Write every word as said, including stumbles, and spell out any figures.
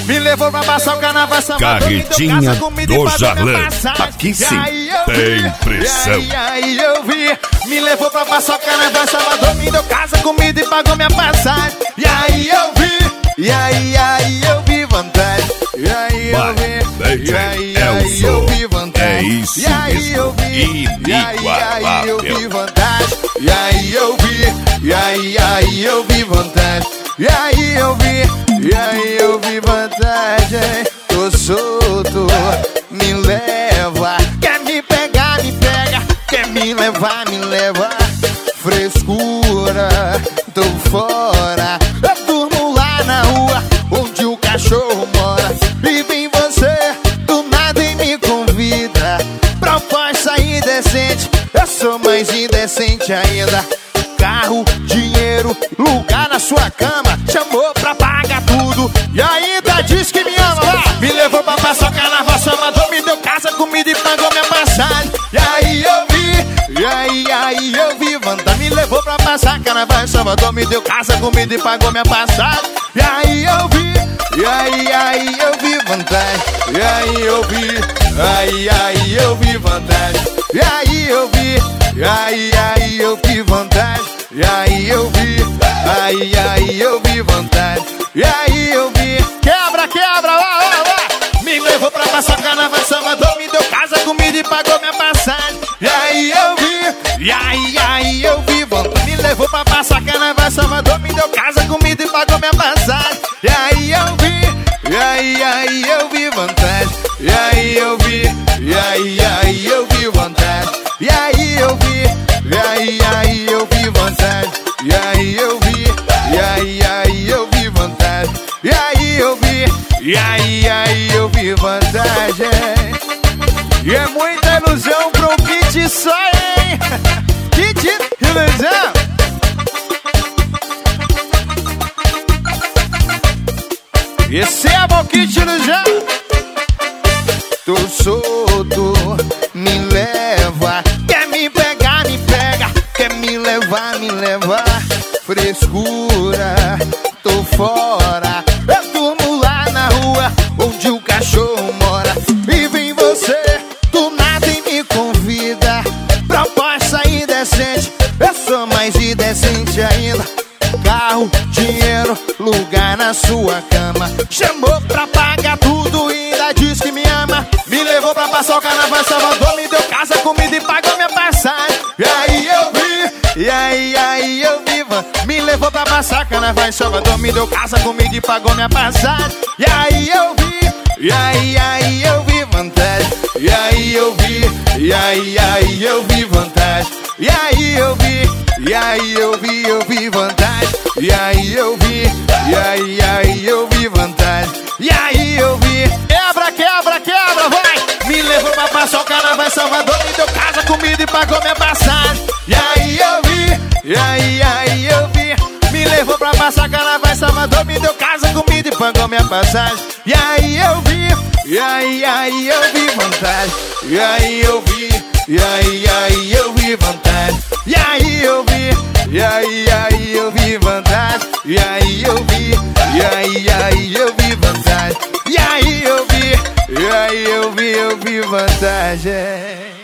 Me levou pra passar o carnaval, Salvador. Carretinha do Jarlão. Aqui sim, tem pressão. E aí eu vi. Me levou pra passar o carnaval, Salvador. Me deu casa, comida e pagou minha passagem. E aí eu vi. E aí, aí eu vi vantagem. E aí eu vi. E aí, aí eu vi vantagem. É isso e aí eu vi. E aí, aí eu vi vantagem. E aí eu vi. E aí, aí eu vi vantagem. E aí eu vi. E aí eu vi vantagem. Tô solto, me leva. Quer me pegar, me pega. Quer me levar, me leva. Frescura, tô fora. Eu durmo lá na rua, onde o cachorro mora. E vem você, do nada e me convida. Proposta indecente, eu sou mais indecente ainda. Carro, dinheiro, lugar na sua cama. Chamou pra pagar tudo e ainda diz que me ama lá. Me levou pra passar o carnaval, Salvador. Me deu casa, comida e pagou minha passagem. E aí eu vi, e aí, aí eu vi vantagem. Me levou pra passar carnaval, Salvador. Me deu casa, comida e pagou minha passagem. E aí eu vi, e aí, aí eu vi vantagem. E aí eu vi, aí, aí eu vi vantagem. E aí eu vi, e aí, aí eu vi vantagem. E aí eu vi, aí, aí eu vi vantagem. E aí eu vi, quebra, quebra, lá, lá, lá. Me levou pra passar carnaval, Salvador. Me deu casa, comida e pagou minha passagem. E aí eu vi, e aí, aí eu vi vantagem. Me levou pra passar carnaval, Salvador. Me deu casa, comida e pagou minha passagem. E aí eu vi, e aí, aí eu vi vantagem. E aí eu vi, e aí, aí eu vi vantagem. E aí eu vi, e aí, aí eu vi vantagem. E aí eu vi, e aí, aí eu vi vantagem. E aí eu vi, e aí, aí eu vi vantagem. E é muita ilusão pro kit só, hein? Kit ilusão. Esse é o kit ilusão. Tô solto, me leva. Quer me pegar, me pega. Quer me levar, me leva. Frescura, tô fora. Eu durmo lá na rua, onde o cachorro mora. E vem você, do nada e me convida. Proposta indecente, eu sou mais indecente ainda. Carro, dinheiro, lugar na sua cama. Chamou pra pagar tudo e ainda diz que me ama. Me levou pra passar o carnaval, Salvador. Me deu casa, comida e pagou minha passagem. E aí eu vi, e aí, aí eu vi. Me levou pra passar carnaval em Salvador. Me deu casa, comida e pagou minha passagem. E aí eu vi, e aí, aí eu vi vantagem. E aí eu vi, e aí, aí eu vi vantagem. E aí eu vi, e aí eu vi, eu vi vantagem. E aí eu vi, e aí, aí eu vi vantagem. E aí eu vi, quebra, quebra, quebra, vai. Me levou pra passar o carnaval em Salvador. Me deu casa, comida e pagou minha passagem. E aí eu vi, e aí, aí eu vi. Me levou pra passar carnaval em Salvador. Me deu casa, comida e pagou minha passagem. E aí eu vi, e aí, aí eu vi vantagem. E aí eu vi, e aí, aí eu vi vantagem. E aí eu vi, e aí, aí eu vi vantagem. E aí eu vi, e aí, aí eu vi vantagem. E aí eu vi, e aí eu vi, eu vi vantagem.